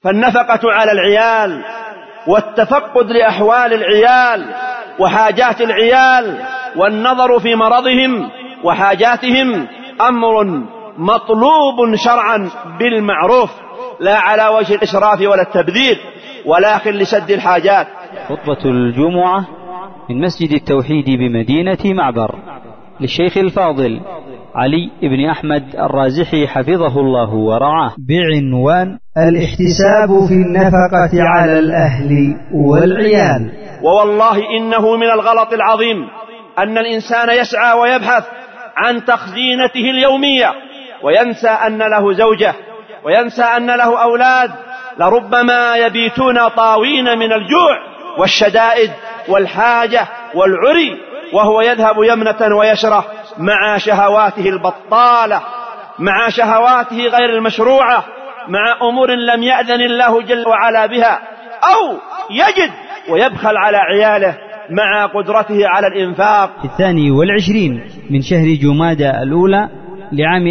فالنفقة على العيال والتفقد لأحوال العيال وحاجات العيال والنظر في مرضهم وحاجاتهم أمر مطلوب شرعا بالمعروف، لا على وجه الإسراف ولا التبذير، ولكن لسد الحاجات. خطبة الجمعة من مسجد التوحيد بمدينة معبر للشيخ الفاضل علي بن أحمد الرازحي حفظه الله ورعاه، بعنوان الاحتساب في النفقة على الأهل والعيال. ووالله إنه من الغلط العظيم أن الإنسان يسعى ويبحث عن تخزينته اليومية وينسى أن له زوجة وينسى أن له أولاد لربما يبيتون طاوين من الجوع والشدائد والحاجة والعري، وهو يذهب يمنة ويشرة مع شهواته البطالة، مع شهواته غير المشروعة، مع أمور لم يأذن الله جل وعلا بها، أو يجد ويبخل على عياله مع قدرته على الإنفاق. 22 من شهر جمادى الأولى لعام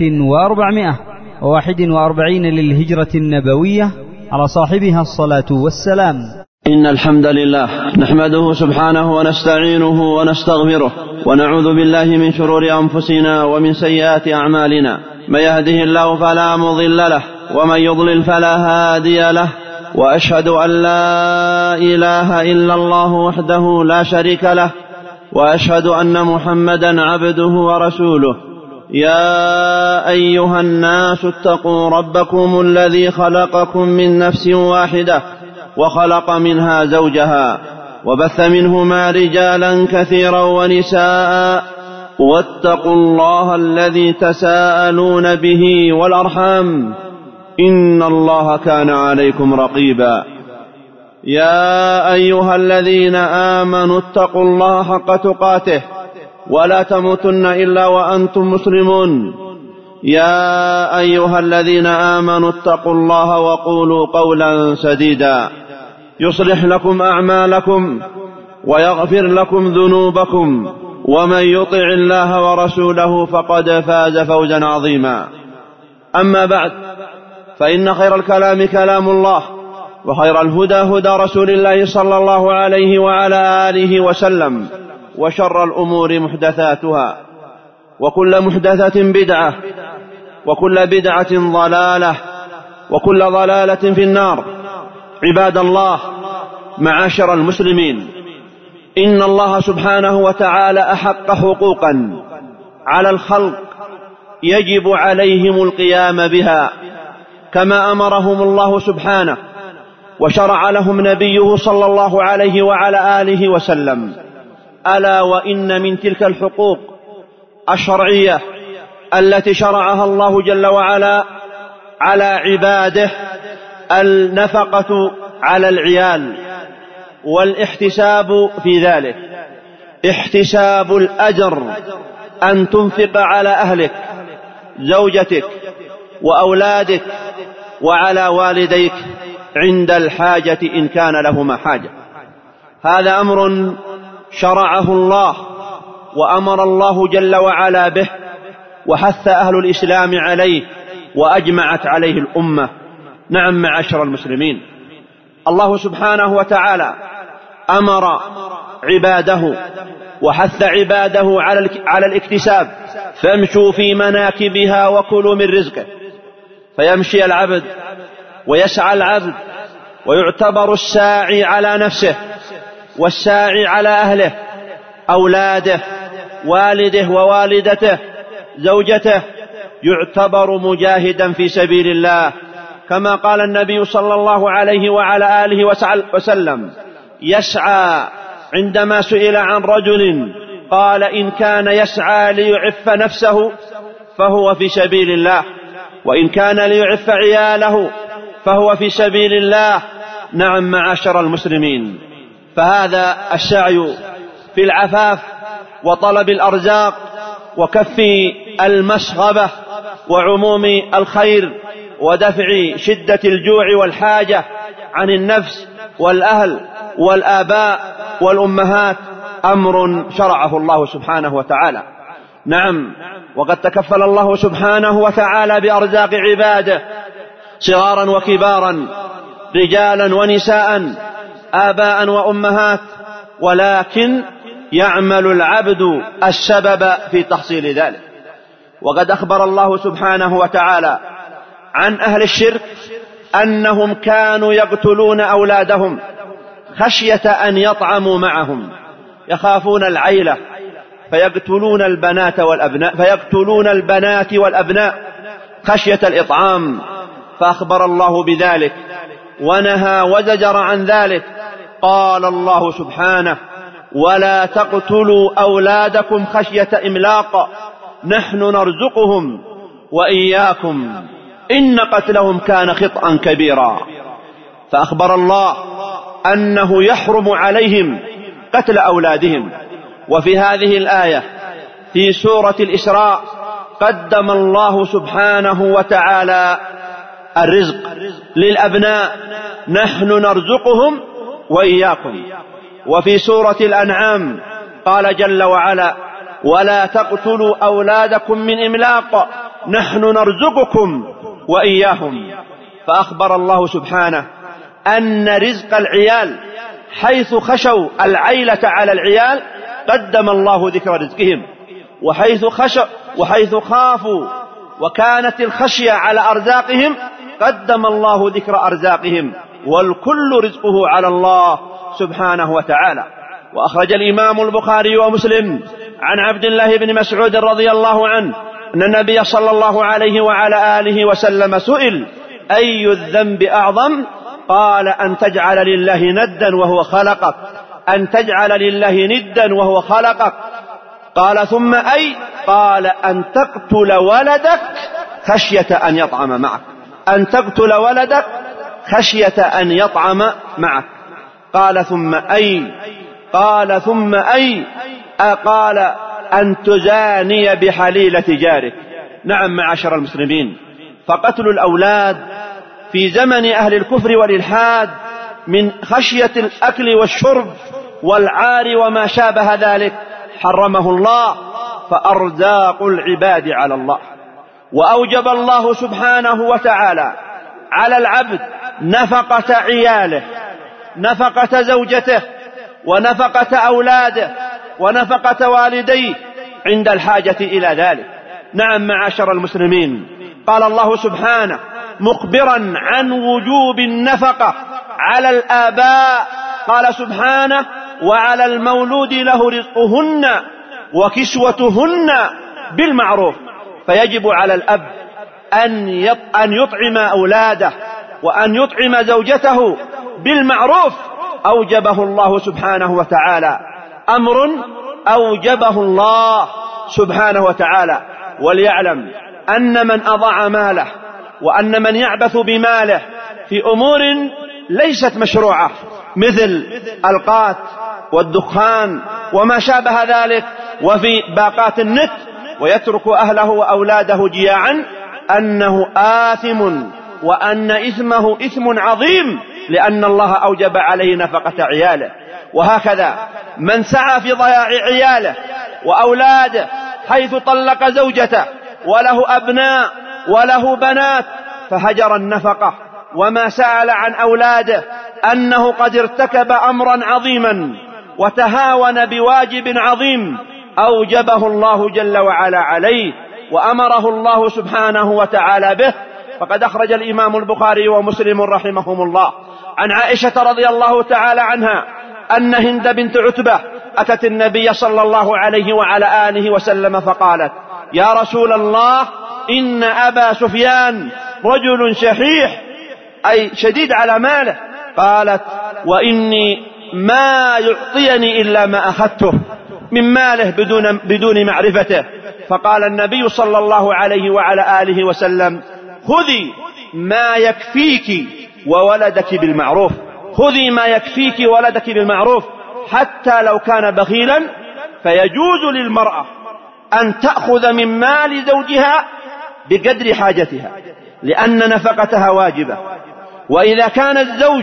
1441 للهجرة النبوية على صاحبها الصلاة والسلام. إن الحمد لله نحمده سبحانه ونستعينه ونستغفره ونعوذ بالله من شرور أنفسنا ومن سيئات أعمالنا، من يهده الله فلا مضل له ومن يضلل فلا هادي له، وأشهد أن لا إله إلا الله وحده لا شريك له، وأشهد أن محمدا عبده ورسوله. يا أيها الناس اتقوا ربكم الذي خلقكم من نفس واحدة وخلق منها زوجها وبث منهما رجالا كثيرا ونساء، واتقوا الله الذي تساءلون به والأرحام إن الله كان عليكم رقيبا. يا أيها الذين آمنوا اتقوا الله حق تقاته ولا تموتن إلا وأنتم مسلمون. يا أيها الذين آمنوا اتقوا الله وقولوا قولا سديدا يصلح لكم أعمالكم ويغفر لكم ذنوبكم، ومن يطع الله ورسوله فقد فاز فوزا عظيما. أما بعد، فإن خير الكلام كلام الله، وخير الهدى هدى رسول الله صلى الله عليه وعلى آله وسلم، وشر الأمور محدثاتها، وكل محدثة بدعة، وكل بدعة ضلالة، وكل ضلالة في النار. عباد الله، معاشر المسلمين، إن الله سبحانه وتعالى أحق حقوقا على الخلق يجب عليهم القيام بها كما أمرهم الله سبحانه وشرع لهم نبيه صلى الله عليه وعلى آله وسلم. ألا وإن من تلك الحقوق الشرعية التي شرعها الله جل وعلا على عباده النفقة على العيال، والاحتساب في ذلك، احتساب الأجر، أن تنفق على أهلك، زوجتك وأولادك، وعلى والديك عند الحاجة إن كان لهما حاجة. هذا أمر شرعه الله وأمر الله جل وعلا به، وحث أهل الإسلام عليه، وأجمعت عليه الأمة. نعم معاشر المسلمين، الله سبحانه وتعالى أمر عباده وحث عباده على الاكتساب، فامشوا في مناكبها وكلوا من رزقه. فيمشي العبد ويسعى العبد، ويعتبر الساعي على نفسه والساعي على أهله، أولاده، والده ووالدته، زوجته، يعتبر مجاهدا في سبيل الله، كما قال النبي صلى الله عليه وعلى آله وسلم: يسعى. عندما سئل عن رجل قال: إن كان يسعى ليعف نفسه فهو في سبيل الله، وإن كان ليعف عياله فهو في سبيل الله. نعم معاشر المسلمين، فهذا السعي في العفاف وطلب الأرزاق وكف المسغبة وعموم الخير ودفع شدة الجوع والحاجة عن النفس والأهل والآباء والأمهات أمر شرعه الله سبحانه وتعالى. نعم، وقد تكفل الله سبحانه وتعالى بأرزاق عباده صغارا وكبارا رجالا ونساء آباء وأمهات، ولكن يعمل العبد السبب في تحصيل ذلك. وقد أخبر الله سبحانه وتعالى عن أهل الشرك أنهم كانوا يقتلون أولادهم خشية أن يطعموا معهم، يخافون العيلة فيقتلون البنات والأبناء خشية الإطعام، فأخبر الله بذلك ونهى وزجر عن ذلك. قال الله سبحانه: ولا تقتلوا أولادكم خشية إملاق نحن نرزقهم وإياكم إن قتلهم كان خطأ كبيرا. فأخبر الله أنه يحرم عليهم قتل أولادهم. وفي هذه الآية في سورة الإسراء قدم الله سبحانه وتعالى الرزق للأبناء: نحن نرزقهم وإياكم. وفي سورة الأنعام قال جل وعلا: ولا تقتلوا أولادكم من إملاق نحن نرزقكم وإياهم. فأخبر الله سبحانه أن رزق العيال حيث خشوا العيلة على العيال قدم الله ذكر رزقهم، وحيث خافوا وكانت الخشية على أرزاقهم قدم الله ذكر أرزاقهم، والكل رزقه على الله سبحانه وتعالى. وأخرج الإمام البخاري ومسلم عن عبد الله بن مسعود رضي الله عنه أن النبي صلى الله عليه وعلى آله وسلم سئل: أي الذنب أعظم؟ قال: أن تجعل لله ندا وهو خلقك. أن تجعل لله ندا وهو خلقك. قال: ثم أي؟ قال: أن تقتل ولدك خشية أن يطعم معك. أن تقتل ولدك خشية أن يطعم معك. قال: ثم أي؟ قال: ثم أي؟ قال: أن تزاني بحليلة جارك. نعم معاشر المسلمين، فقتل الأولاد في زمن أهل الكفر والإلحاد من خشية الأكل والشرب والعار وما شابه ذلك حرمه الله، فأرزاق العباد على الله. وأوجب الله سبحانه وتعالى على العبد نفقة عياله، نفقة زوجته، ونفقة أولاده، ونفقة والديه عند الحاجة إلى ذلك. نعم معاشر المسلمين، قال الله سبحانه مخبرا عن وجوب النفقة على الآباء، قال سبحانه: وعلى المولود له رزقهن وكسوتهن بالمعروف. فيجب على الأب أن يطعم أولاده وأن يطعم زوجته بالمعروف. أوجبه الله سبحانه وتعالى، أمر أوجبه الله سبحانه وتعالى. وليعلم أن من أضاع ماله وأن من يعبث بماله في أمور ليست مشروعة مثل القات والدخان وما شابه ذلك، وفي باقات النت، ويترك أهله وأولاده جياعا، أنه آثم وأن إثمه إثم عظيم، لأن الله أوجب عليه نفقة عياله. وهكذا من سعى في ضياع عياله وأولاده حيث طلق زوجته وله أبناء وله بنات فهجر النفقة وما سأل عن أولاده، أنه قد ارتكب أمرا عظيما وتهاون بواجب عظيم أوجبه الله جل وعلا عليه وأمره الله سبحانه وتعالى به. فقد أخرج الإمام البخاري ومسلم رحمهم الله عن عائشة رضي الله تعالى عنها أن هند بنت عتبة أتت النبي صلى الله عليه وعلى آله وسلم فقالت: يا رسول الله، إن أبا سفيان رجل شحيح، أي شديد على ماله. قالت: وإني ما يعطيني إلا ما أخذته من ماله بدون معرفته. فقال النبي صلى الله عليه وعلى آله وسلم: خذي ما يكفيك وولدك بالمعروف، خذي ما يكفيك وولدك بالمعروف، حتى لو كان بخيلا فيجوز للمرأة أن تأخذ من مال زوجها بقدر حاجتها، لأن نفقتها واجبة. وإذا كان الزوج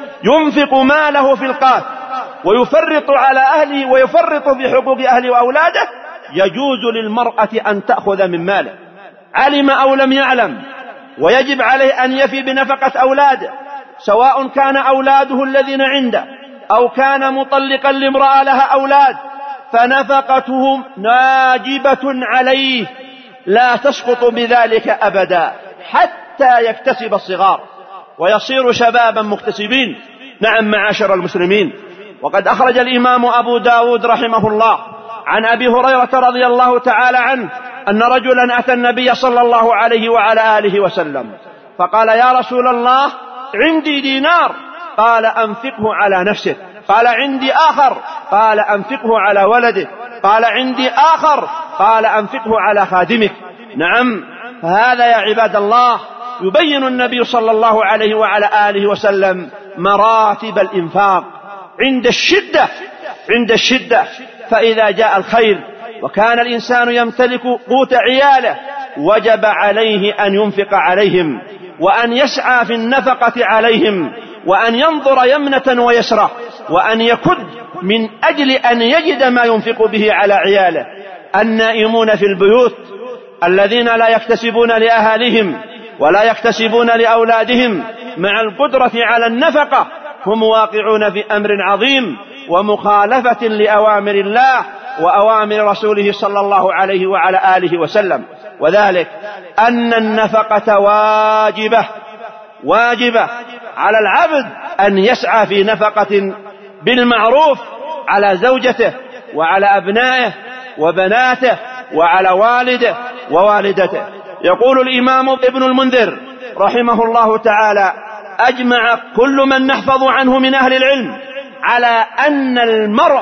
ينفق ماله في القات ويفرط على أهله ويفرط في حقوق أهله وأولاده، يجوز للمرأة أن تأخذ من ماله، علم أو لم يعلم، ويجب عليه أن يفي بنفقة أولاده، سواء كان أولاده الذين عنده أو كان مطلقا لامرأة لها أولاد، فنفقتهم واجبة عليه لا تسقط بذلك أبدا حتى يكتسب الصغار ويصير شبابا مكتسبين. نعم معاشر المسلمين. وقد أخرج الإمام أبو داود رحمه الله عن أبي هريرة رضي الله تعالى عنه أن رجلا أتى النبي صلى الله عليه وعلى آله وسلم فقال: يا رسول الله، عندي دينار. قال: أنفقه على نفسك. قال: عندي آخر. قال: أنفقه على ولدك. قال: عندي آخر. قال: أنفقه على خادمك. نعم، فهذا يا عباد الله يبين النبي صلى الله عليه وعلى آله وسلم مراتب الإنفاق عند الشدة. فإذا جاء الخير وكان الإنسان يمتلك قوت عياله وجب عليه أن ينفق عليهم وأن يسعى في النفقة عليهم وأن ينظر يمنة ويسرة وأن يكد من أجل أن يجد ما ينفق به على عياله. النائمون في البيوت الذين لا يكتسبون لأهاليهم ولا يكتسبون لأولادهم مع القدرة على النفقة هم واقعون في أمر عظيم ومخالفة لأوامر الله وأوامر رسوله صلى الله عليه وعلى آله وسلم. وذلك أن النفقة واجبة على العبد أن يسعى في نفقة بالمعروف على زوجته وعلى أبنائه وبناته وعلى والده ووالدته. يقول الإمام ابن المنذر رحمه الله تعالى: أجمع كل من نحفظ عنه من أهل العلم على أن المرء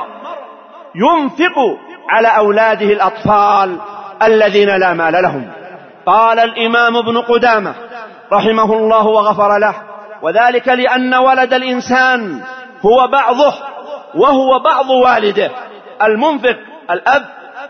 ينفق على أولاده الأطفال الذين لا مال لهم. قال الإمام ابن قدامة رحمه الله وغفر له: وذلك لأن ولد الإنسان هو بعضه وهو بعض والده. المنفق الأب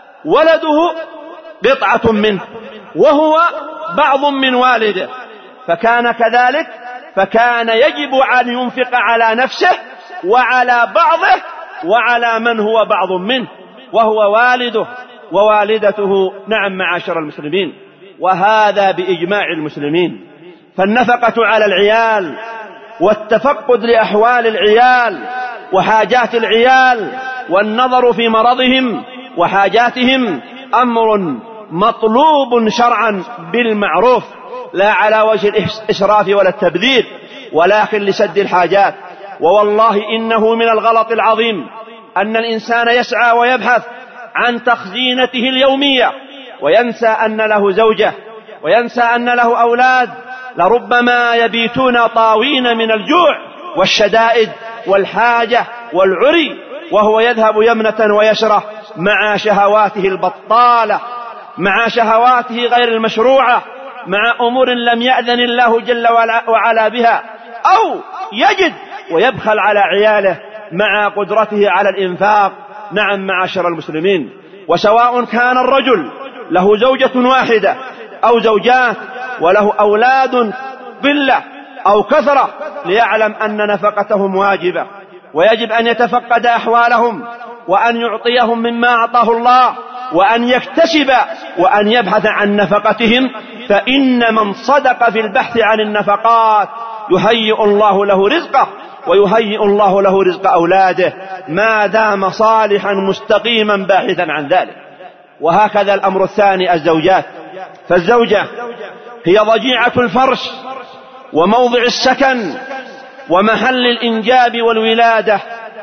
ولده قطعة منه وهو بعض من والده، فكان كذلك، فكان يجب أن ينفق على نفسه وعلى بعضه وعلى من هو بعض منه وهو والده ووالدته. نعم معاشر المسلمين، وهذا بإجماع المسلمين. فالنفقة على العيال والتفقد لأحوال العيال وحاجات العيال والنظر في مرضهم وحاجاتهم أمر مطلوب شرعا بالمعروف، لا على وجه الإسراف ولا التبذير، ولكن لسد الحاجات. ووالله إنه من الغلط العظيم أن الإنسان يسعى ويبحث عن تخزينته اليومية وينسى أن له زوجة وينسى أن له أولاد لربما يبيتون طاوين من الجوع والشدائد والحاجة والعري، وهو يذهب يمنة ويسرة مع شهواته البطالة، مع شهواته غير المشروعة، مع أمور لم يأذن الله جل وعلا بها، أو يجد ويبخل على عياله مع قدرته على الإنفاق. نعم معاشر المسلمين. وسواء كان الرجل له زوجة واحدة أو زوجات وله أولاد قلة أو كثرة، ليعلم أن نفقتهم واجبة، ويجب أن يتفقد أحوالهم وأن يعطيهم مما أعطاه الله وأن يكتسب وأن يبحث عن نفقتهم. فإن من صدق في البحث عن النفقات يهيئ الله له رزقه ويهيئ الله له رزق أولاده ما دام صالحا مستقيما باحثا عن ذلك. وهكذا الأمر الثاني الزوجات. فالزوجة هي ضجيعة الفرش وموضع السكن ومحل الإنجاب والولادة،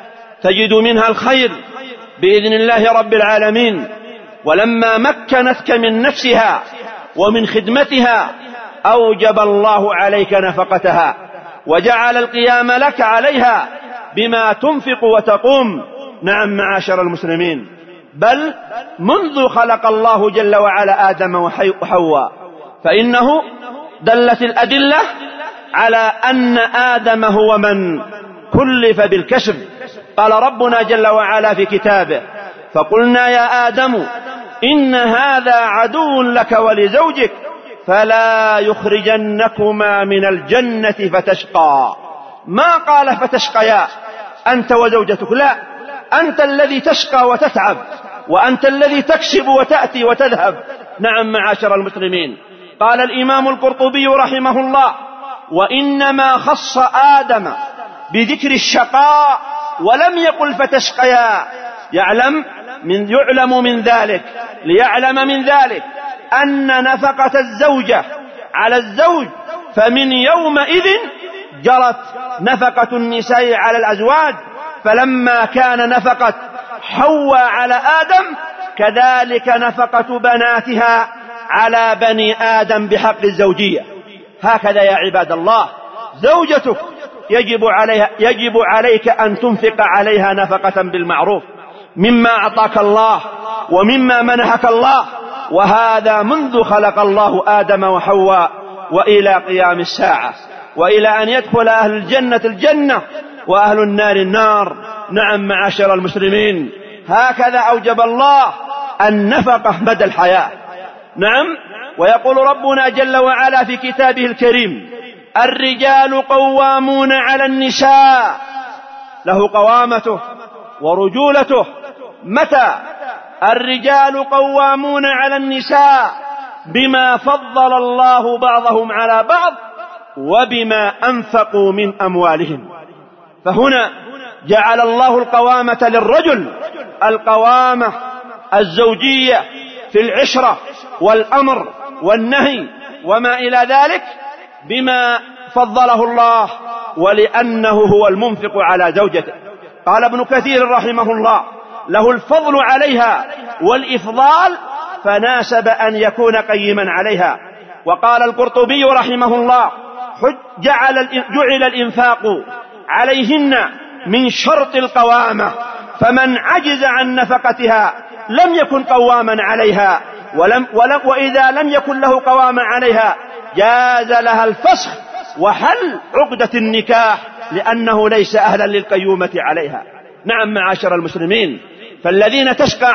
تجد منها الخير بإذن الله رب العالمين. ولما مكنتك من نفسها ومن خدمتها أوجب الله عليك نفقتها وجعل القيام لك عليها بما تنفق وتقوم. نعم معاشر المسلمين، بل منذ خلق الله جل وعلا آدم وحواء فإنه دلت الأدلة على أن آدم هو من كلف بالكسب. قال ربنا جل وعلا في كتابه: فقلنا يا آدم إن هذا عدو لك ولزوجك فلا يخرجنكما من الجنة فتشقى. ما قال فتشقيا أنت وزوجتك، لا، أنت الذي تشقى وتتعب وأنت الذي تكسب وتأتي وتذهب. نعم معاشر المسلمين. قال الإمام القرطبي رحمه الله: وإنما خص آدم بذكر الشقاء ولم يقل فتشقيا. يعلم من ذلك ليعلم من ذلك أن نفقة الزوجة على الزوج فمن يومئذ جرت نفقة النساء على الأزواج، فلما كان نفقة حواء على آدم كذلك نفقة بناتها على بني آدم بحق الزوجية. هكذا يا عباد الله زوجتك يجب عليك أن تنفق عليها نفقة بالمعروف مما أعطاك الله ومما منحك الله، وهذا منذ خلق الله آدم وحواء وإلى قيام الساعة، وإلى أن يدخل أهل الجنة الجنة وأهل النار النار. نعم معاشر المسلمين، هكذا أوجب الله النفقة مدى الحياة. نعم، ويقول ربنا جل وعلا في كتابه الكريم: الرجال قوامون على النساء. له قوامته ورجولته. متى؟ الرجال قوامون على النساء بما فضل الله بعضهم على بعض وبما أنفقوا من أموالهم. فهنا جعل الله القوامة للرجل، القوامة الزوجية في العشرة والأمر والنهي وما إلى ذلك بما فضله الله، ولأنه هو المنفق على زوجته. قال ابن كثير رحمه الله: له الفضل عليها والإفضال فناسب أن يكون قيما عليها. وقال القرطبي رحمه الله: جعل الإنفاق عليهن من شرط القوامة، فمن عجز عن نفقتها لم يكن قواما عليها، وإذا لم يكن له قواما عليها جاز لها الفسخ وحل عقدة النكاح لأنه ليس أهلا للقيومة عليها. نعم معاشر المسلمين، فالذين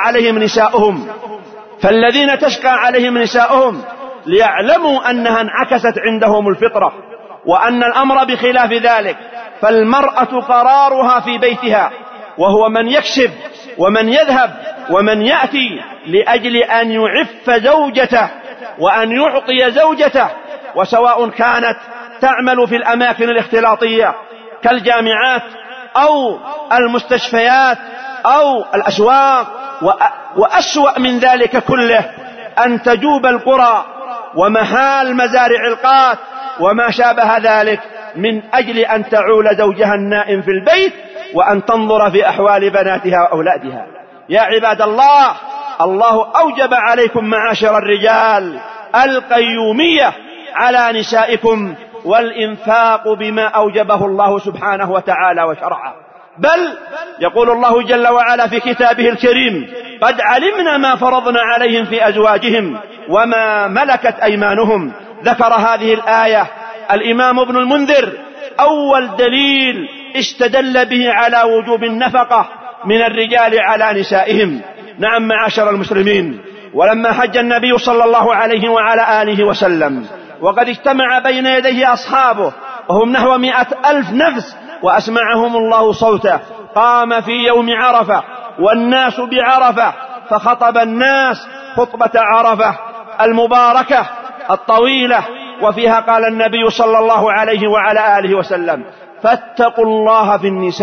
تشقى عليهم نساؤهم ليعلموا أنها انعكست عندهم الفطرة، وأن الأمر بخلاف ذلك. فالمرأة قرارها في بيتها، وهو من يكسب ومن يذهب ومن يأتي لأجل أن يعف زوجته وأن يعطي زوجته، وسواء كانت تعمل في الأماكن الاختلاطية كالجامعات أو المستشفيات أو الأسواق، وأسوأ من ذلك كله أن تجوب القرى ومحال مزارع القات وما شابه ذلك من أجل أن تعول زوجها النائم في البيت وأن تنظر في أحوال بناتها وأولادها. يا عباد الله، الله أوجب عليكم معاشر الرجال القيومية على نسائكم والإنفاق بما أوجبه الله سبحانه وتعالى وشرعه. بل يقول الله جل وعلا في كتابه الكريم: قد علمنا ما فرضنا عليهم في أزواجهم وما ملكت أيمانهم. ذكر هذه الآية الإمام ابن المنذر أول دليل استدل به على وجوب النفقة من الرجال على نسائهم. نعم معاشر المسلمين، ولما حج النبي صلى الله عليه وعلى آله وسلم وقد اجتمع بين يديه أصحابه وهم نحو 100,000 نفس وأسمعهم الله صوته، قام في يوم عرفة والناس بعرفة فخطب الناس خطبة عرفة المباركة الطويلة، وفيها قال النبي صلى الله عليه وعلى آله وسلم: فاتقوا الله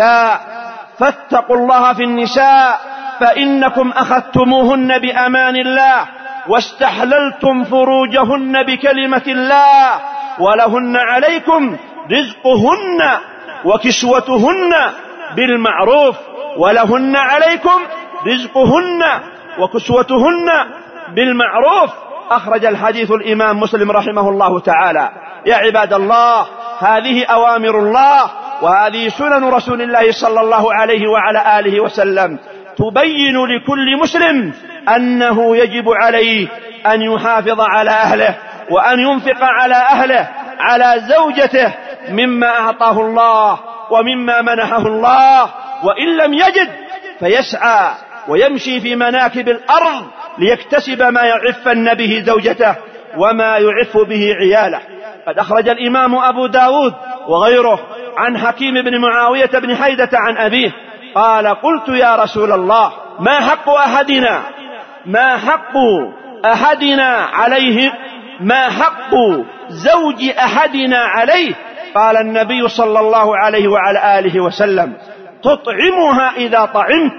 في النساء فإنكم أخذتموهن بأمان الله واستحللتم فروجهن بكلمة الله، ولهن عليكم رزقهن وكسوتهن بالمعروف، ولهن عليكم رزقهن وكسوتهن بالمعروف. أخرج الحديث الإمام مسلم رحمه الله تعالى. يا عباد الله، هذه أوامر الله وهذه سنن رسول الله صلى الله عليه وعلى آله وسلم تبين لكل مسلم أنه يجب عليه أن يحافظ على أهله وأن ينفق على أهله على زوجته مما أعطاه الله ومما منحه الله، وإن لم يجد فيسعى ويمشي في مناكب الأرض ليكتسب ما يعفن به زوجته وما يعف به عياله. قد أخرج الإمام أبو داود وغيره عن حكيم بن معاوية بن حيدة عن أبيه قال: قلت يا رسول الله، ما حق أحدنا عليه، ما حق زوج أحدنا عليه. قال النبي صلى الله عليه وعلى آله وسلم: تطعمها إذا طعمت،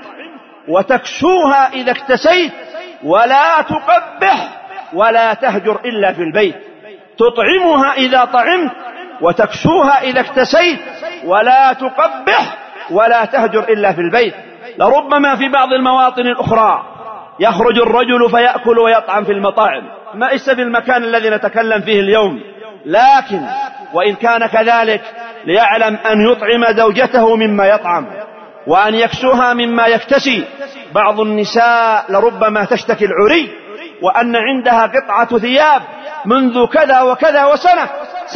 وتكسوها إذا اكتسيت، ولا تقبح ولا تهجر إلا في البيت. تطعمها إذا طعمت، وتكسوها إذا اكتسيت، ولا تقبح ولا تهجر إلا في البيت. لربما في بعض المواطن الأخرى يخرج الرجل فيأكل ويطعم في المطاعم، ليس في المكان الذي نتكلم فيه اليوم، لكن وإن كان كذلك ليعلم أن يطعم زوجته مما يطعم، وأن يكسوها مما يكتسي. بعض النساء لربما تشتكي العري، وأن عندها قطعة ثياب منذ كذا وكذا وسنة،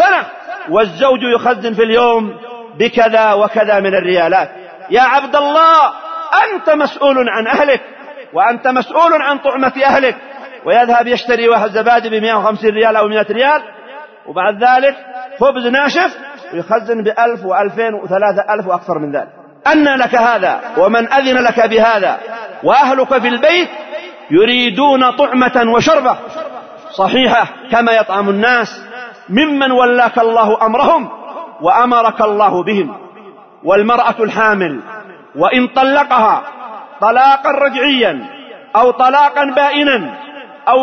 والزوج يخزن في اليوم بكذا وكذا من الريالات. يا عبد الله، أنت مسؤول عن أهلك، وأنت مسؤول عن طعمة أهلك. ويذهب يشتري واحد زبادي ب150 ريال أو 100 ريال، وبعد ذلك خبز ناشف ويخزن ب1000 و2000 و3000 وأكثر من ذلك. أن لك هذا؟ ومن أذن لك بهذا؟ وأهلك في البيت يريدون طعمة وشربة صحيحة كما يطعم الناس ممن ولاك الله أمرهم وأمرك الله بهم. والمرأة الحامل وإن طلقها طلاقا رجعيا أو طلاقا بائنا أو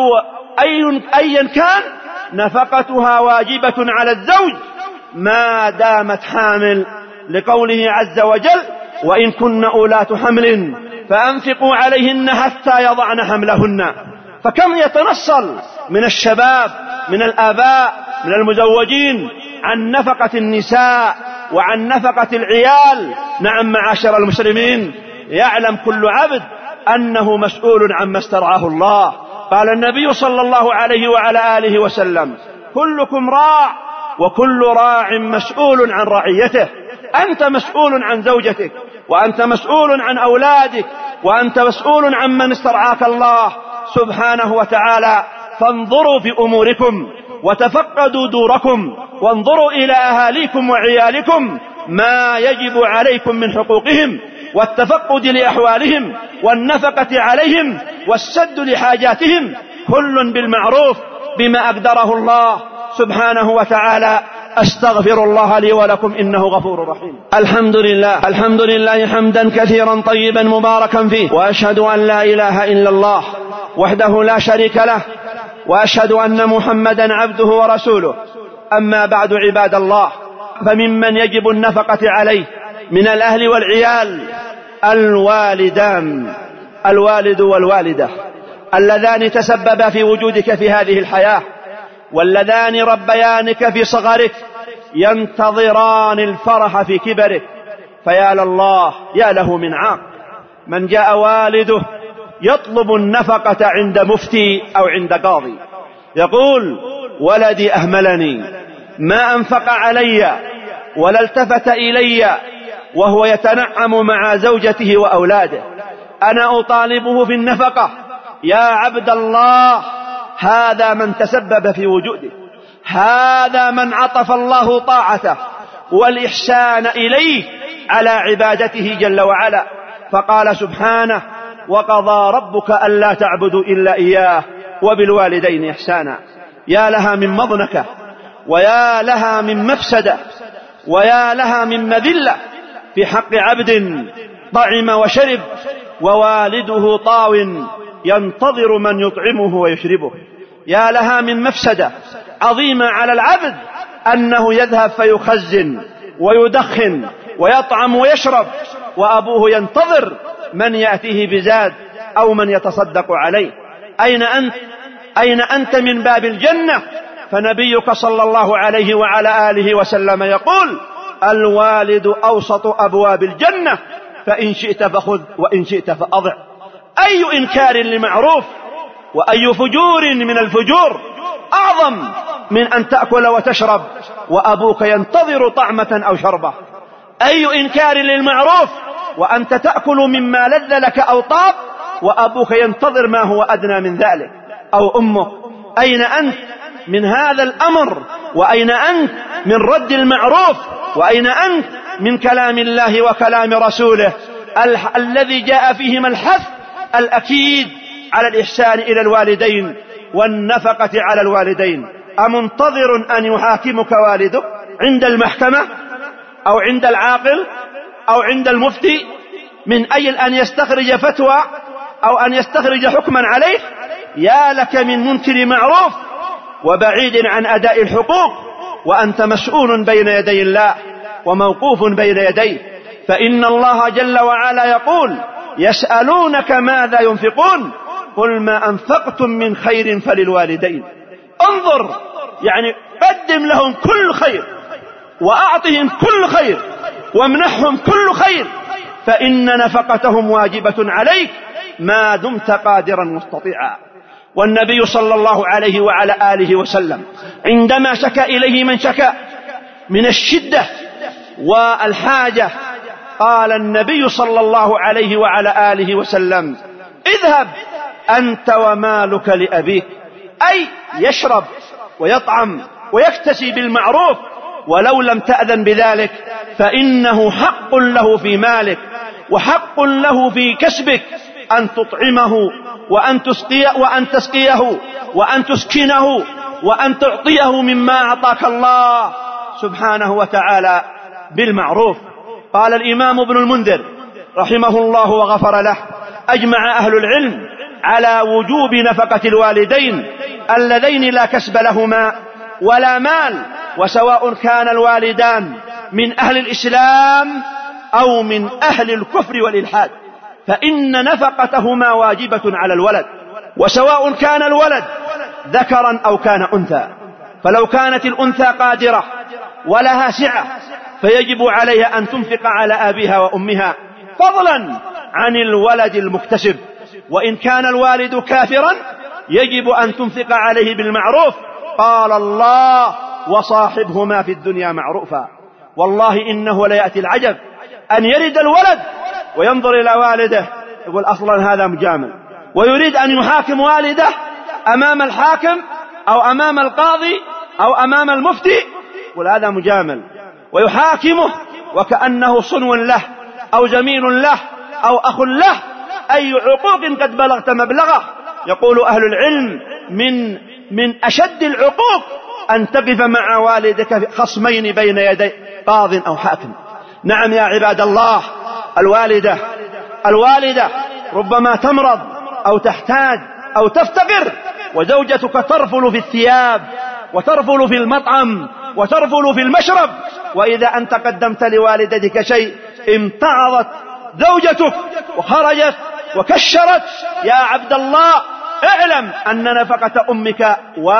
أيا كان، نفقتها واجبة على الزوج ما دامت حامل، لقوله عز وجل: وإن كن أولات حمل فأنفقوا عليهن حتى يضعن حملهن. فكم يتنصل من الشباب، من الآباء، من المزوجين عن نفقة النساء وعن نفقة العيال. نعم معاشر المسلمين، يعلم كل عبد أنه مسؤول عما استرعاه الله. قال النبي صلى الله عليه وعلى آله وسلم: كلكم راع وكل راع مسؤول عن رعيته. أنت مسؤول عن زوجتك، وأنت مسؤول عن أولادك، وأنت مسؤول عن من استرعاك الله سبحانه وتعالى. فانظروا في أموركم وتفقدوا دوركم، وانظروا إلى أهاليكم وعيالكم ما يجب عليكم من حقوقهم، والتفقد لأحوالهم، والنفقة عليهم، والسد لحاجاتهم، كل بالمعروف بما أقدره الله سبحانه وتعالى. أستغفر الله لي ولكم إنه غفور رحيم. الحمد لله حمدا كثيرا طيبا مباركا فيه، وأشهد أن لا إله إلا الله وحده لا شريك له، وأشهد أن محمدا عبده ورسوله. أما بعد، عباد الله، فممن يجب النفقة عليه من الأهل والعيال الوالدان، الوالد والوالدة، اللذان تسببا في وجودك في هذه الحياة، واللذان ربيانك في صغرك، ينتظران الفرح في كبرك. فيا لله، يا له من عاق من جاء والده يطلب النفقة عند مفتي أو عند قاضي، يقول: ولدي أهملني، ما أنفق علي ولا التفت إلي، وهو يتنعم مع زوجته وأولاده، أنا أطالبه في النفقة. يا عبد الله، هذا من تسبب في وجوده، هذا من عطف الله طاعته والإحسان إليه على عبادته جل وعلا. فقال سبحانه: وقضى ربك ألا تعبدوا إلا إياه وبالوالدين إحسانا. يا لها من مضنكة، ويا لها من مفسدة، ويا لها من مذلة في حق عبد طعم وشرب ووالده طاو ينتظر من يطعمه ويشربه. يا لها من مفسدة عظيمة على العبد أنه يذهب فيخزن ويدخن ويطعم ويشرب، وأبوه ينتظر من يأتيه بزاد أو من يتصدق عليه. أين أنت من باب الجنة؟ فنبيك صلى الله عليه وعلى آله وسلم يقول: الوالد أوسط أبواب الجنة، فإن شئت فخذ وإن شئت فأضع. أي إنكار لمعروف وأي فجور من الفجور أعظم من أن تأكل وتشرب وأبوك ينتظر طعمة أو شربة؟ أي إنكار للمعروف وأنت تأكل مما لذ لك أو طاب وأبوك ينتظر ما هو أدنى من ذلك، أو أمك؟ أين أنت من هذا الأمر؟ وأين أنت من رد المعروف؟ وأين أنت من كلام الله وكلام رسوله الذي جاء فيهما الحث الأكيد على الإحسان إلى الوالدين والنفقة على الوالدين؟ أمنتظر أن يحاكمك والدك عند المحكمة أو عند العاقل أو عند المفتي من أجل أن يستخرج فتوى أو أن يستخرج حكما عليك؟ يا لك من منكر معروف وبعيد عن أداء الحقوق، وأنت مسؤول بين يدي الله وموقوف بين يديه. فإن الله جل وعلا يقول: يسألونك ماذا ينفقون قل ما أنفقتم من خير فللوالدين. انظر، يعني قدم لهم كل خير وأعطهم كل خير وامنحهم كل خير، فإن نفقتهم واجبة عليك ما دمت قادرا مستطيعا. والنبي صلى الله عليه وعلى آله وسلم عندما شكى إليه من شكى من الشدة والحاجة، قال النبي صلى الله عليه وعلى آله وسلم: اذهب أنت ومالك لأبيك، أي يشرب ويطعم ويكتسي بالمعروف، ولو لم تأذن بذلك فإنه حق له في مالك وحق له في كسبك أن تطعمه وأن تسقيه وأن تسكنه وأن تعطيه مما أعطاك الله سبحانه وتعالى بالمعروف. قال الإمام ابن المنذر رحمه الله وغفر له: أجمع أهل العلم على وجوب نفقة الوالدين اللذين لا كسب لهما ولا مال، وسواء كان الوالدان من أهل الإسلام أو من أهل الكفر والإلحاد، فإن نفقتهما واجبة على الولد، وسواء كان الولد ذكرا أو كان أنثى. فلو كانت الأنثى قادرة ولها سعة فيجب عليها أن تنفق على أبيها وأمها فضلا عن الولد المكتسب، وإن كان الوالد كافرا يجب أن تنفق عليه بالمعروف. قال الله: وصاحبهما في الدنيا معروفا. والله إنه ليأتي العجب أن يرد الولد وينظر إلى والده يقول: أصلا هذا مجامل، ويريد أن يحاكم والده أمام الحاكم أو أمام القاضي أو أمام المفتي، يقول هذا مجامل، ويحاكمه وكأنه صنو له أو زميل له أو أخ له. أي عقوق قد بلغت مبلغه. يقول أهل العلم: من أشد العقوق أن تقف مع والدك خصمين بين يدي قاض أو حاكم. نعم يا عباد الله، الوالدة ربما تمرض أو تحتاج أو تفتقر، وزوجتك ترفل في الثياب وترفل في المطعم وترفل في المشرب، وإذا أنت قدمت لوالدتك شيء امتعضت زوجتك وخرجت وكشرت. يا عبد الله، اعلم أن نفقة أمك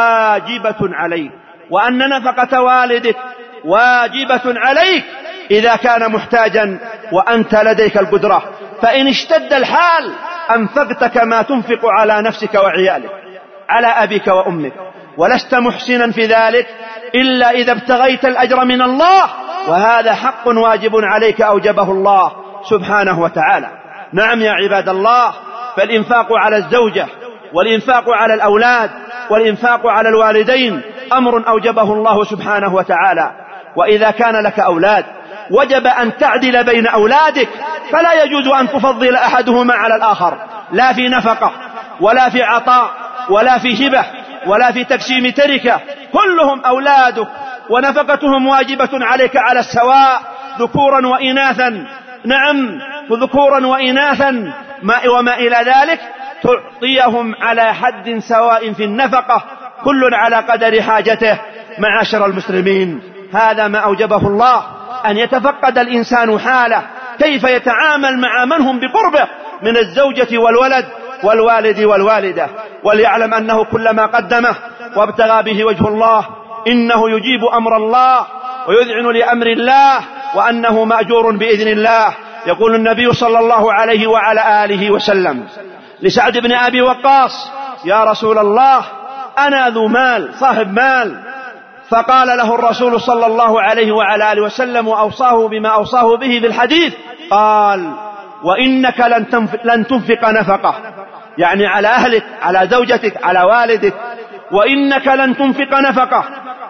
واجبة عليك، وأن نفقة والدك واجبة عليك إذا كان محتاجا وأنت لديك القدرة. فإن اشتد الحال أنفقت كما تنفق على نفسك وعيالك، على أبيك وأمك، ولست محسنا في ذلك إلا إذا ابتغيت الأجر من الله، وهذا حق واجب عليك أوجبه الله سبحانه وتعالى. نعم يا عباد الله، فالإنفاق على الزوجة والإنفاق على الأولاد والإنفاق على الوالدين أمر أوجبه الله سبحانه وتعالى. وإذا كان لك أولاد وجب أن تعدل بين أولادك، فلا يجوز أن تفضل أحدهما على الآخر، لا في نفقة ولا في عطاء ولا في هبة ولا في تقسيم تركة، كلهم أولادك ونفقتهم واجبة عليك على السواء، ذكورا وإناثا. نعم، ذكورا وإناثا وما إلى ذلك، تعطيهم على حد سواء في النفقة، كل على قدر حاجته. معاشر المسلمين، هذا ما أوجبه الله، أن يتفقد الإنسان حاله، كيف يتعامل مع من هم بقربه من الزوجة والولد والوالد والوالدة، وليعلم أنه كلما قدمه وابتغى به وجه الله إنه يجيب أمر الله ويذعن لأمر الله، وأنه مأجور بإذن الله. يقول النبي صلى الله عليه وعلى آله وسلم لسعد بن أبي وقاص: يا رسول الله، أنا ذو مال، صاحب مال. فقال له الرسول صلى الله عليه وعلى آله وسلم وأوصاه بما أوصاه به في الحديث، قال: وإنك لن تنفق نفقة، يعني على أهلك، على زوجتك، على والدك، وإنك لن تنفق نفقة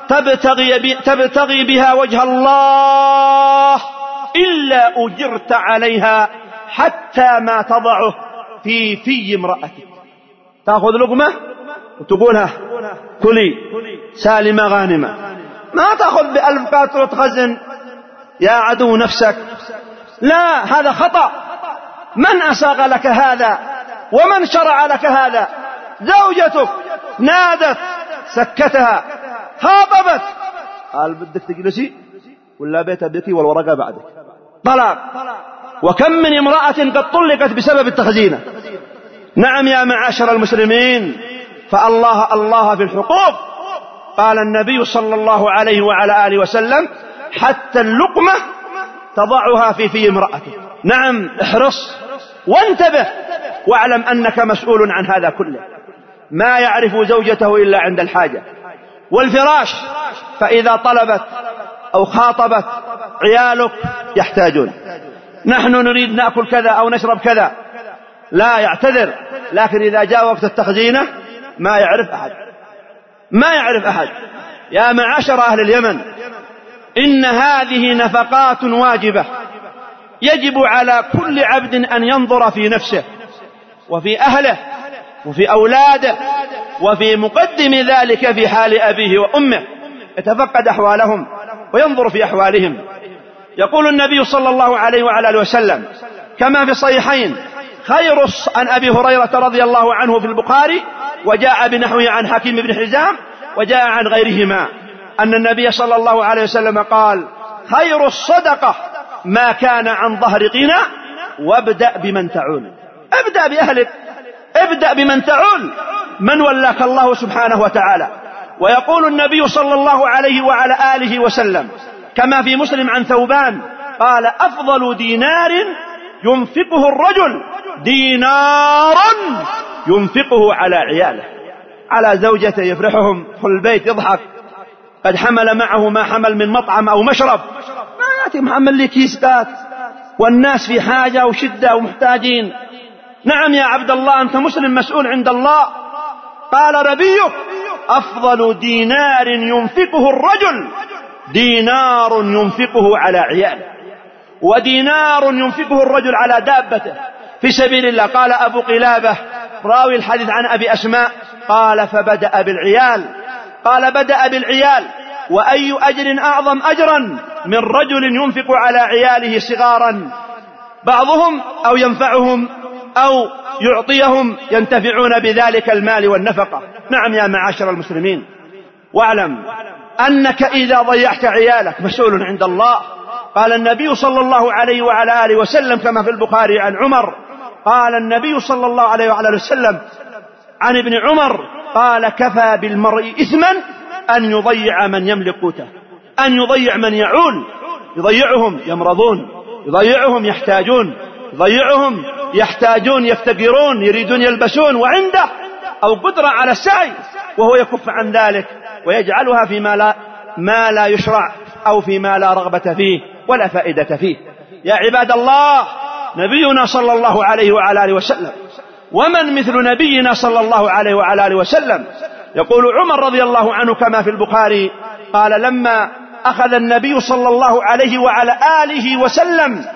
تبتغي بها وجه الله إلا أجرت عليها حتى ما تضعه في امرأتك. تأخذ لقمة وتقولها كلي سالمة غانمة، ما تأخذ ب1000 قاطر وتخزن يا عدو نفسك، لا، هذا خطأ. من أساغ لك هذا ومن شرع لك هذا؟ زوجتك نادت، سكتها، خاطبت، قال بدك تجلسي ولا بيت بك والورقة بعدك، طلاق. وكم من امرأة قد طلقت بسبب التخزينة. نعم يا معاشر المسلمين، فالله في الحقوق. قال النبي صلى الله عليه وعلى آله وسلم: حتى اللقمة تضعها في امرأتك. نعم، احرص وانتبه واعلم أنك مسؤول عن هذا كله. ما يعرف زوجته إلا عند الحاجة. والفراش، فإذا طلبت أو خاطبت عيالك يحتاجون، نحن نريد نأكل كذا أو نشرب كذا، لا، يعتذر. لكن إذا جاء وقت التخزينة ما يعرف أحد. يا معاشر أهل اليمن، إن هذه نفقات واجبة يجب على كل عبد أن ينظر في نفسه وفي أهله وفي أولاده وفي مقدم ذلك في حال أبيه وأمه، يتفقد أحوالهم وينظر في أحوالهم. يقول النبي صلى الله عليه وعلى آله وسلم كما في الصحيحين: عن أبي هريرة رضي الله عنه في البخاري، وجاء بنحوه عن حكيم بن حزام، وجاء عن غيرهما، أن النبي صلى الله عليه وسلم قال: خير الصدقة ما كان عن ظهر غنى، وابدأ بمن تعول. ابدأ بأهلك، ابدأ بمن تعول، من ولاك الله سبحانه وتعالى. ويقول النبي صلى الله عليه وعلى آله وسلم كما في مسلم عن ثوبان قال: أفضل دينار ينفقه الرجل دينار ينفقه على عياله، على زوجته، يفرحهم في البيت، يضحك، قد حمل معه ما حمل من مطعم أو مشرب، ما يأتي محمل لي كيسات، والناس في حاجة وشدة ومحتاجين. نعم يا عبد الله، أنت مسلم مسؤول عند الله. قال نبيك: أفضل دينار ينفقه الرجل دينار ينفقه على عياله، ودينار ينفقه الرجل على دابته في سبيل الله. قال أبو قلابة راوي الحديث عن أبي أسماء قال: فبدأ بالعيال. قال: بدأ بالعيال، وأي أجر أعظم أجرا من رجل ينفق على عياله صغارا، بعضهم أو ينفعهم أو يعطيهم ينتفعون بذلك المال والنفقة. نعم يا معاشر المسلمين، واعلم أنك إذا ضيعت عيالك مسؤول عند الله. قال النبي صلى الله عليه وعلى آله وسلم كما في البخاري عن عمر، قال النبي صلى الله عليه وعلى آله وسلم عن ابن عمر قال: كفى بالمرء إثما أن يضيع من يملك قوته، أن يضيع من يعول، يضيعهم يمرضون، يضيعهم يحتاجون، يضيعهم يحتاجون، يفتقرون، يريدون يلبسون، وعنده أو قدرة على السعي وهو يكف عن ذلك ويجعلها في ما لا يشرع أو فيما لا رغبة فيه ولا فائدة فيه. يا عباد الله، نبينا صلى الله عليه وعلى آله وسلم، ومن مثل نبينا صلى الله عليه وعلى آله وسلم؟ يقول عمر رضي الله عنه كما في البخاري قال: لما أخذ النبي صلى الله عليه وعلى آله وسلم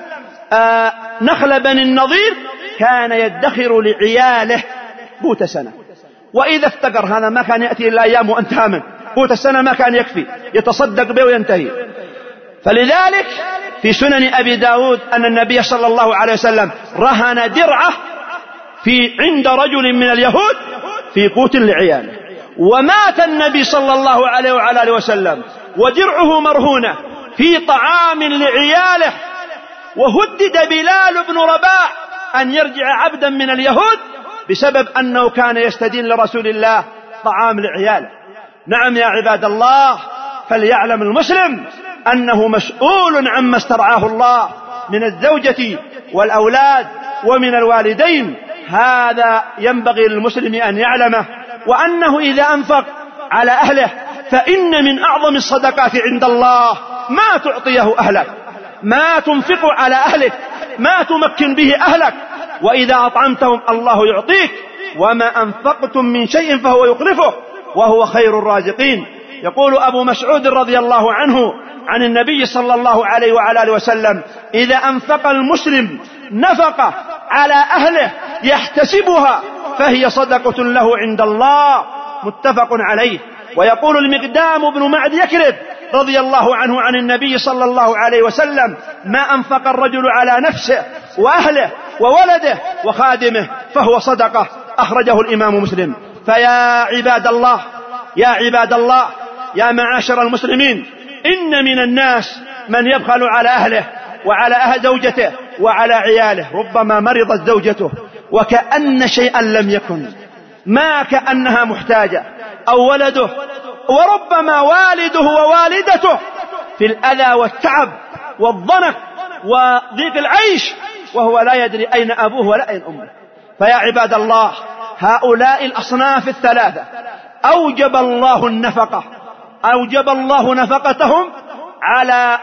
نخل بني النضير كان يدخر لعياله قوت سنة، وإذا افتقر هذا ما كان يأتي إلا أيام وانتهى منه، قوت السنة ما كان يكفي، يتصدق به وينتهي. فلذلك في سنن أبي داود أن النبي صلى الله عليه وسلم رهن درعه عند رجل من اليهود في قوت لعياله، ومات النبي صلى الله عليه وعلى آله وسلم ودرعه مرهونة في طعام لعياله، وهدد بلال بن رباح أن يرجع عبدا من اليهود بسبب أنه كان يستدين لرسول الله طعام لعياله. نعم يا عباد الله، فليعلم المسلم أنه مسؤول عما استرعاه الله من الزوجة والأولاد ومن الوالدين. هذا ينبغي للمسلم أن يعلمه، وأنه إذا أنفق على أهله فإن من أعظم الصدقات عند الله ما تعطيه أهلك، ما تنفق على أهلك، ما تمكن به أهلك. وإذا أطعمتهم الله يعطيك، وما أنفقتم من شيء فهو يخلفه وهو خير الرازقين. يقول أبو مسعود رضي الله عنه عن النبي صلى الله عليه وعلى آله وسلم: إذا أنفق المسلم نفقة على أهله يحتسبها فهي صدقة له عند الله، متفق عليه. ويقول المقدام بن معد يكرب رضي الله عنه عن النبي صلى الله عليه وسلم: ما أنفق الرجل على نفسه وأهله وولده وخادمه فهو صدقة، أخرجه الإمام مسلم. فيا عباد الله، يا عباد الله، يا معاشر المسلمين، إن من الناس من يبخل على أهله وعلى زوجته وعلى عياله. ربما مرضت زوجته وكأن شيئا لم يكن، ما كأنها محتاجة، أو ولده، وربما والده ووالدته في الأذى والتعب والضنك وضيق العيش، وهو لا يدري أين أبوه ولا أين أمه. فيا عباد الله، هؤلاء الأصناف الثلاثة أوجب الله نفقتهم على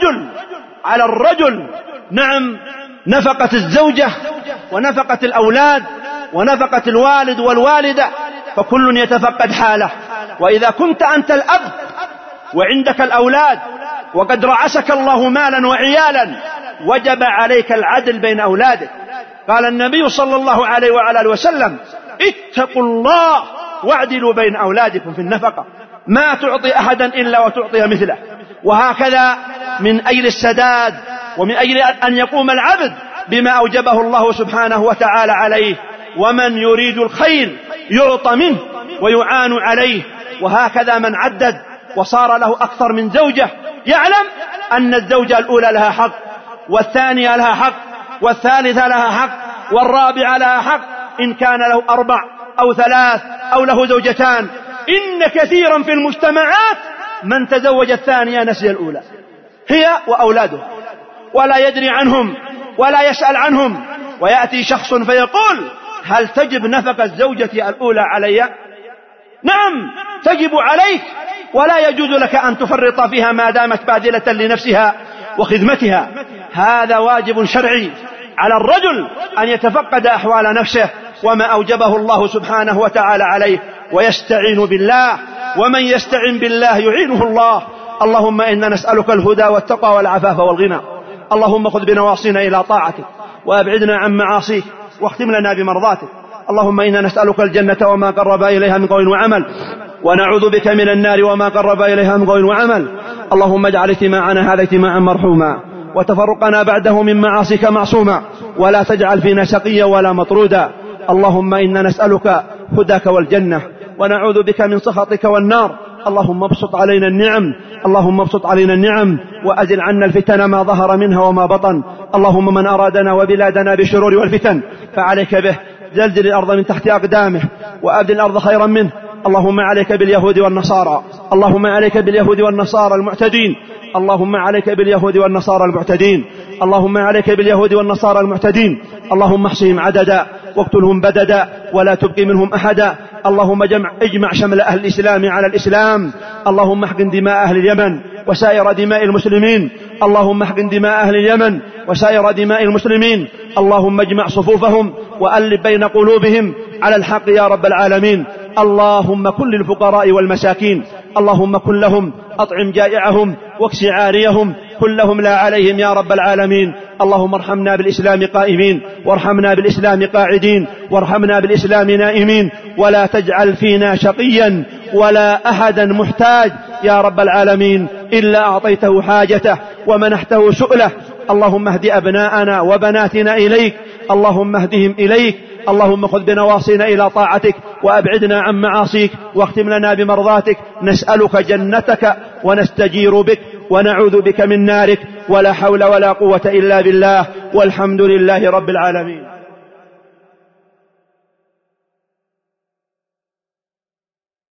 الرجل. نعم، نفقة الزوجة ونفقة الأولاد ونفقة الوالد والوالدة، فكل يتفقد حاله. وإذا كنت أنت الأب وعندك الأولاد وقد رعسك الله مالا وعيالا، وجب عليك العدل بين أولادك. قال النبي صلى الله عليه وعلى وسلم: اتقوا الله واعدلوا بين أولادكم في النفقة، ما تعطي أحدا إلا وتعطي مثله. وهكذا من أجل السداد ومن أجل أن يقوم العبد بما أوجبه الله سبحانه وتعالى عليه. ومن يريد الخير يعطى منه ويعان عليه. وهكذا من عدد وصار له أكثر من زوجة يعلم أن الزوجة الأولى لها حق، والثانية لها حق، والثالثة لها حق، والرابعة لها حق إن كان له 4 أو 3 أو له زوجتان. إن كثيرا في المجتمعات من تزوج الثانية نسي الأولى، هي وأولادها، ولا يدري عنهم ولا يسأل عنهم. ويأتي شخص فيقول: هل تجب نفقة زوجتي الأولى علي؟ نعم، تجب عليك، ولا يجوز لك أن تفرط فيها ما دامت باذلة لنفسها وخدمتها. هذا واجب شرعي على الرجل أن يتفقد أحوال نفسه وما أوجبه الله سبحانه وتعالى عليه، ويستعين بالله، ومن يستعين بالله يعينه الله. اللهم إنا نسألك الهدى والتقى والعفاف والغنى. اللهم خذ بنواصينا إلى طاعتك وأبعدنا عن معاصيك واختم لنا بمرضاتك. اللهم إنا نسألك الجنة وما قرب إليها من قول وعمل، ونعوذ بك من النار وما قرب إليها من قول وعمل. اللهم اجعل اجتماعنا هذا اجتماعا مرحوما، وتفرقنا بعده من معاصيك معصوما، ولا تجعل فينا شقيا ولا مطرودا. اللهم إنا نسألك هداك والجنة، ونعوذ بك من سخطك والنار. اللهم ابسط علينا النعم وأزل عنا الفتن ما ظهر منها وما بطن. اللهم من أرادنا وبلادنا بالشرور والفتن فعليك به، زلزل الأرض من تحت أقدامه وأبدل الأرض خيرا منه. اللهم عليك باليهود والنصارى، اللهم عليك باليهود والنصارى المعتدين، اللهم عليك باليهود والنصارى المعتدين، اللهم عليك باليهود والنصارى المعتدين. اللهم احصهم عددا واقتلهم بددا ولا تبقي منهم أحدا. اللهم اجمع شمل أهل الإسلام على الإسلام. اللهم احقن دماء أهل اليمن وسائر دماء المسلمين. اللهم احقن دماء أهل اليمن وسائر دماء المسلمين. اللهم اجمع صفوفهم وألف بين قلوبهم على الحق يا رب العالمين. اللهم كن للفقراء والمساكين، اللهم كن لهم، أطعم جائعهم واكس عاريهم، كن لهم لا عليهم يا رب العالمين. اللهم ارحمنا بالإسلام قائمين، وارحمنا بالإسلام قاعدين، وارحمنا بالإسلام نائمين، ولا تجعل فينا شقيا ولا أحدا محتاج يا رب العالمين إلا أعطيته حاجته ومنحته سؤله. اللهم اهد أبناءنا وبناتنا إليك، اللهم اهدهم إليك. اللهم خذ بنواصينا إلى طاعتك وأبعدنا عن معاصيك واختم لنا بمرضاتك. نسألك جنتك ونستجير بك ونعوذ بك من نارك، ولا حول ولا قوة إلا بالله، والحمد لله رب العالمين.